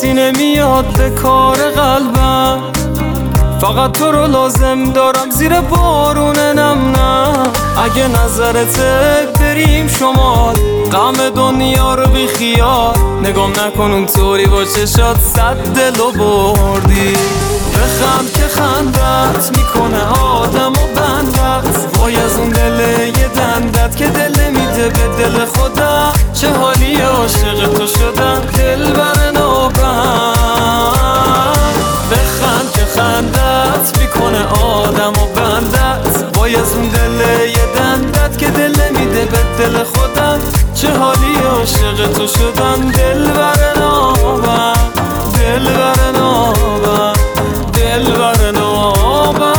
کسی نمیاد به کار قلبم، فقط تو رو لازم دارم زیر بارون نم. نه اگه نظرته بریم شمال، غم دنیا رو بی خیال، نگام نکن اونطوری با چشات صد دلو بردی. بخند که خندت میکنه آدم و بندت، وای از اون دل یه دندت که دل نمیده به دل خودم. چه حالی عاشق تو شدم دل بر نابم. بخند که خندت میکنه آدم و بندت، وای از اون دل یه دندت که دل نمیده به دل خودم. چه حالی عاشق تو شدم دل بر نابم، دل بر نابم، دل بر نابم.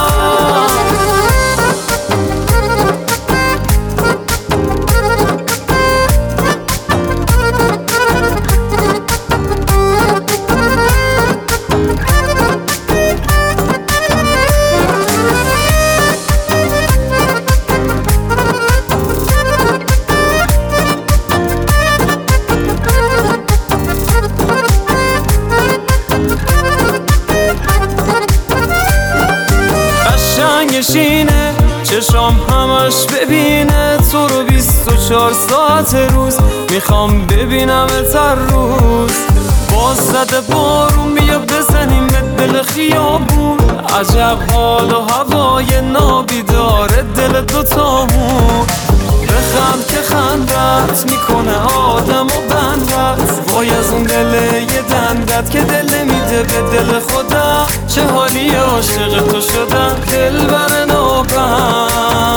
قشنگشینه چشام همش ببینه تو رو 24 ساعت روز، میخوام ببینمت هر روز. باز زده بارون بیا بزنیم به دل خیابون، عجب حال و هوای نابیداره دل دوتامون. بخند که خندت میکنه آدم و بندت، وای از اون دل یه دندت که دل نمیده به دل خودم. چه حالی عاشق تو شدم دل بر نابم.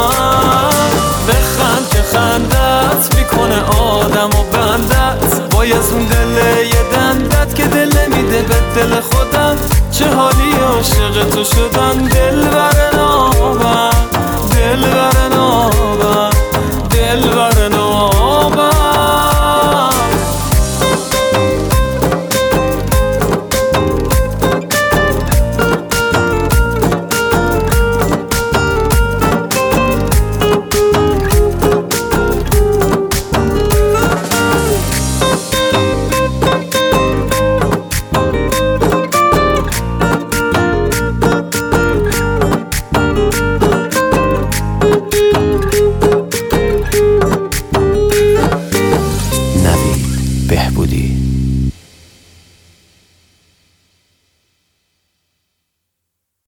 بخند که خندت میکنه آدم و بندت، وای از اون دل یه دندت که دل نمیده به دل خودم. چه حالی عاشق تو شدم دل بر نابم، دل بر